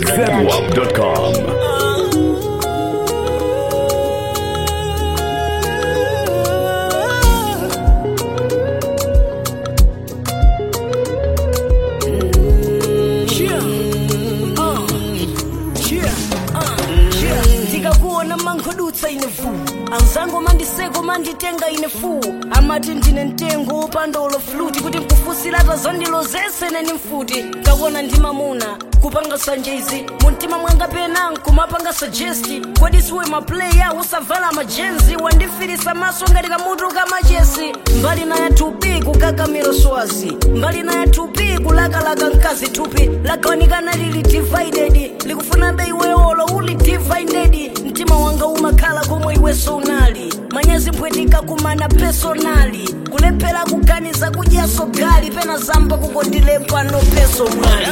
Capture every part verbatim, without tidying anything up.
zedwap dot com. Anzango mandiseko manditenga inefu amati ndine ntengo pandolo fluti kuti mkufusirata zandilo zese neni mfuti kakona ndimamuna kupanga sanjezi muntima mwanga pena nkumapanga suggesti kodi siwe maplaya usavala majenzi wandifirisa maso ngati kamutu kama jesi mbali na ya tupi kukakamiro swazi mbali na ya tupi kulakalaka nkazi tupi lakawanikana lili divided likufuna bei weolo uli divided mtima wanga umakhala komwe iwe sonali manyezi mpwetika kumana personali kulepera kuganiza kujaso gali pena zamba kukondilepa no peso mwali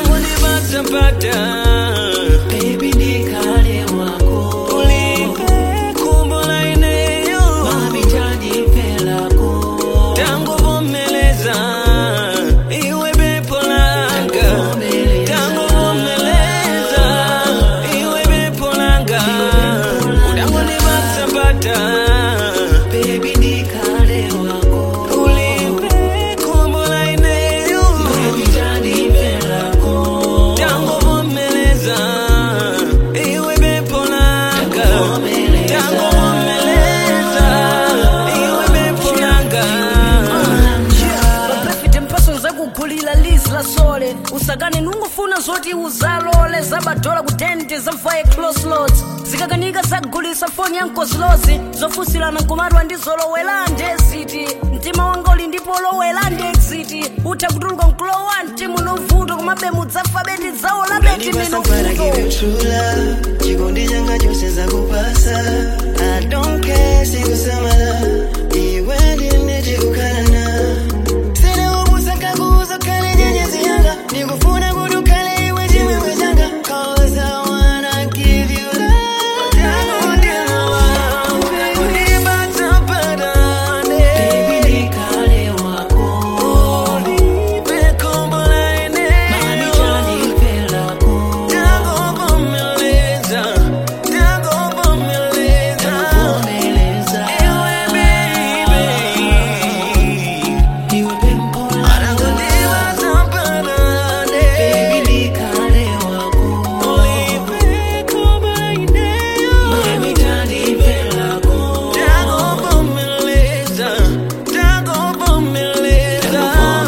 baby nikale wako ulipe kumbola ineyo mami tani pelako tangu vomeleza iwe bepolanga tangu vomeleza iwe bepolanga udango ni batsambata baby nikale wako ulipe kumbola ineyo mami tani pelako tangu vomeleza iwe bepolanga tangu vomeleza iwe bepolanga bapefite mpaso zakugulila lizi la sole usakane nungufuna zoti uzalole zabadola kutente zamvaye close loads zikakanika zagulisa foni yankozlozi zofusilana nkumatwa ndizolowela ndeziti mtima wanga uli ndipolowela ndexiti utha kutuluka nkulowa mtimu novuto kumabemu dzafabeti dzawo labeti minovuto chikondi changa chose zakupasa I don't care sikusamala iwe ndine chikukhalana sene ubusaka kuzo kale nyenyezi yanga nikufuna kudukale iwe chimwemwe changa cause I wanna give you love tangu ndina wangu ndibatsapadane baby nikale wako ulipe kombola ineyo mami chani pelako tangu vomeleza tangu vomeleza iwe baby iwe bempola arango ndibatsapadane baby nikale wako ulipe kombola ineyo mami chani pelako tangu vomeleza tangu vomeleza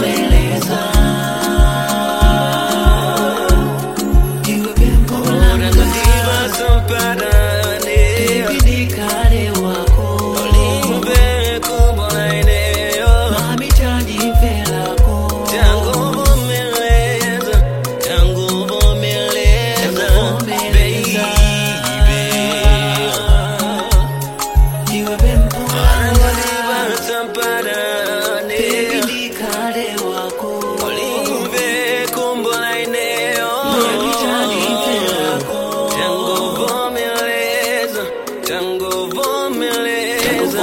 iwe bempola arango ndibatsapadane baby nikale wako ulipe kombola ineyo mami chani pelako tangu vomeleza tangu vomeleza baby iwe bempola arango ndibatsapadane baby nikale wako ulipe kombola ineyo mami chani pelako tangu vomeleza tangu vomeleza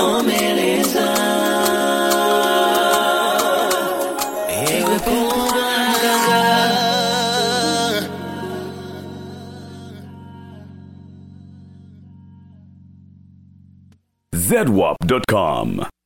iwe bempola zedwap dot com.